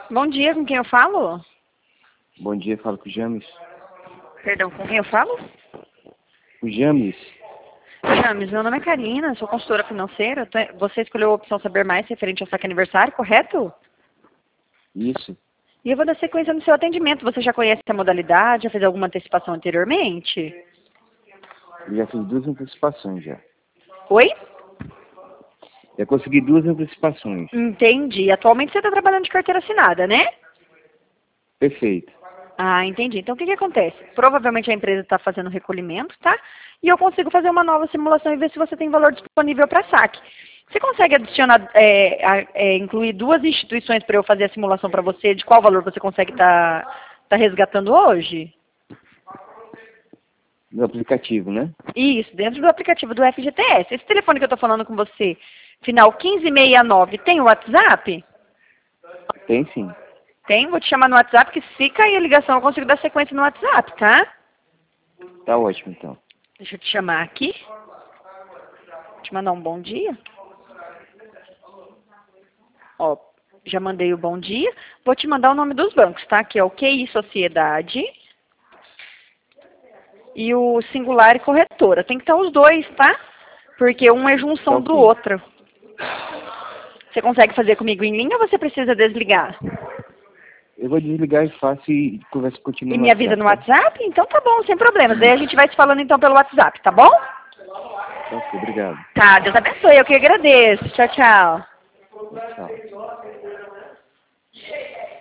Bom dia, com quem eu falo? Bom dia, falo com o James. Perdão, com quem eu falo? O James? James, meu nome é Karina, sou consultora financeira. Você escolheu a opção Saber Mais referente ao saque aniversário, correto? Isso. E eu vou dar sequência no seu atendimento. Você já conhece a modalidade? Já fez alguma antecipação anteriormente? Eu já fiz 2 antecipações já. Oi? Já consegui 2 antecipações. Entendi. Atualmente você está trabalhando de carteira assinada, né? Perfeito. Ah, entendi. Então o que acontece? Provavelmente a empresa está fazendo recolhimento, tá? E eu consigo fazer uma nova simulação e ver se você tem valor disponível para saque. Você consegue adicionar, incluir 2 instituições para eu fazer a simulação para você? De qual valor você consegue tá resgatando hoje? No aplicativo, né? Isso, dentro do aplicativo do FGTS. Esse telefone que eu estou falando com você, final 1569, tem o WhatsApp? Tem sim. Tem, vou te chamar no WhatsApp, que se cair a ligação eu consigo dar sequência no WhatsApp, tá? Tá ótimo então. Deixa eu te chamar aqui. Vou te mandar um bom dia. Ó, já mandei o bom dia. Vou te mandar o nome dos bancos, tá? Que é o QI Sociedade e o Singular e Corretora. Tem que estar os dois, tá? Porque um é junção Tá do ok. outro. Você consegue fazer comigo em linha ou você precisa desligar? Eu vou desligar e faço e conversa contigo E no me avisa no WhatsApp, tá? WhatsApp? Então tá bom, sem problemas. Daí a gente vai se falando então pelo WhatsApp, tá bom? Tá ok, obrigado. Tá, Deus abençoe, eu que agradeço. Tchau, tchau. Tchau.